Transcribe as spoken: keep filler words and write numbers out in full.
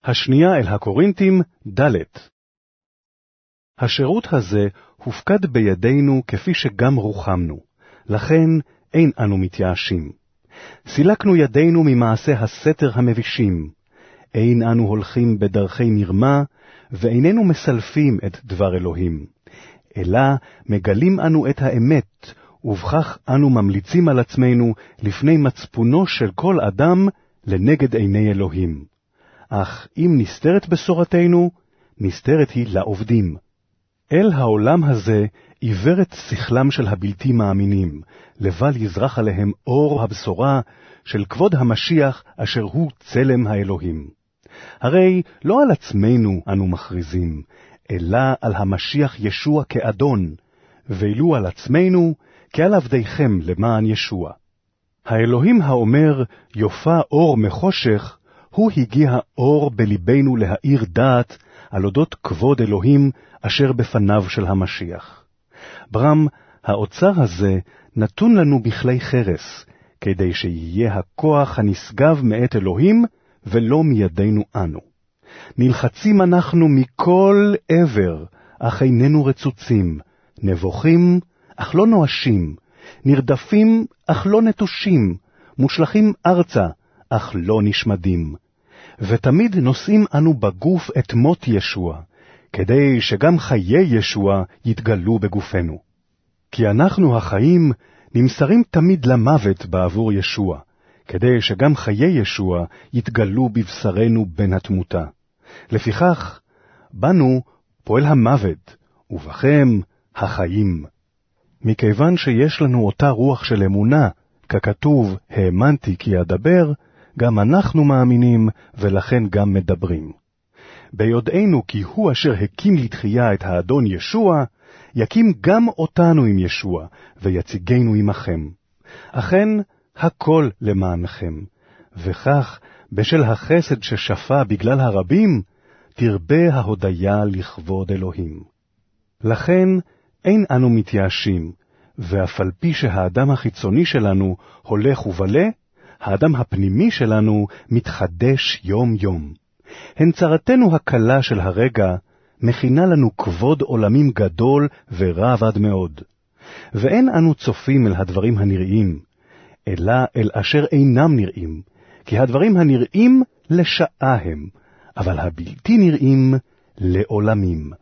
השנייה אל הקורינתים ד'. השירות הזה הופקד בידינו כפי שגם רוחמנו, לכן אין אנו מתייאשים. סילקנו ידינו ממעשה הסתר המבישים, אין אנו הולכים בדרכי מרמה, ואיננו מסלפים את דבר אלוהים, אלא מגלים אנו את האמת, ובכך אנו ממליצים על עצמנו לפני מצפונו של כל אדם לנגד עיני אלוהים. אך אם נסתרת בשורתנו, נסתרת היא לעובדים. אל העולם הזה עיוורת שכלם של הבלתי מאמינים, לבל יזרח עליהם אור הבשורה של כבוד המשיח אשר הוא צלם האלוהים. הרי לא על עצמנו אנו מכריזים, אלא על המשיח ישוע כאדון, ואילו על עצמנו כעל עבדיכם למען ישוע. האלוהים האומר יופה אור מחושך, הוא הגיע אור בליבנו להאיר דעת על אודות כבוד אלוהים אשר בפניו של המשיח. ברם, האוצר הזה נתון לנו בכלי חרס, כדי שיהיה הכוח הנשגב מאת אלוהים ולא מידינו אנו. נלחצים אנחנו מכל עבר, אך איננו רצוצים, נבוכים, אך לא נואשים, נרדפים, אך לא נטושים, מושלחים ארצה, אך לא נשמדים. ותמיד נושאים אנו בגוף את מות ישוע, כדי שגם חיי ישוע יתגלו בגופנו. כי אנחנו החיים נמסרים תמיד למוות בעבור ישוע, כדי שגם חיי ישוע יתגלו בבשרנו בין התמותה. לפיכך, בנו פועל המוות, ובכם החיים. מכיוון שיש לנו אותה רוח של אמונה, ככתוב, האמנתי כי אדבר, גם אנחנו מאמינים, ולכן גם מדברים. ביודענו כי הוא אשר הקים לתחייה את האדון ישוע, יקים גם אותנו עם ישוע, ויציגנו עמכם. אכן, הכל למענכם, וכך, בשל החסד ששפע בגלל הרבים, תרבה ההודיה לכבוד אלוהים. לכן, אין אנו מתייאשים, ואף על פי שהאדם החיצוני שלנו הולך ובלה, האדם הפנימי שלנו מתחדש יום יום. הנצרתנו הקלה של הרגע מכינה לנו כבוד עולמים גדול ורב עד מאוד. ואין אנו צופים אל הדברים הנראים, אלא אל אשר אינם נראים, כי הדברים הנראים לשעה הם, אבל הבלתי נראים לעולמים.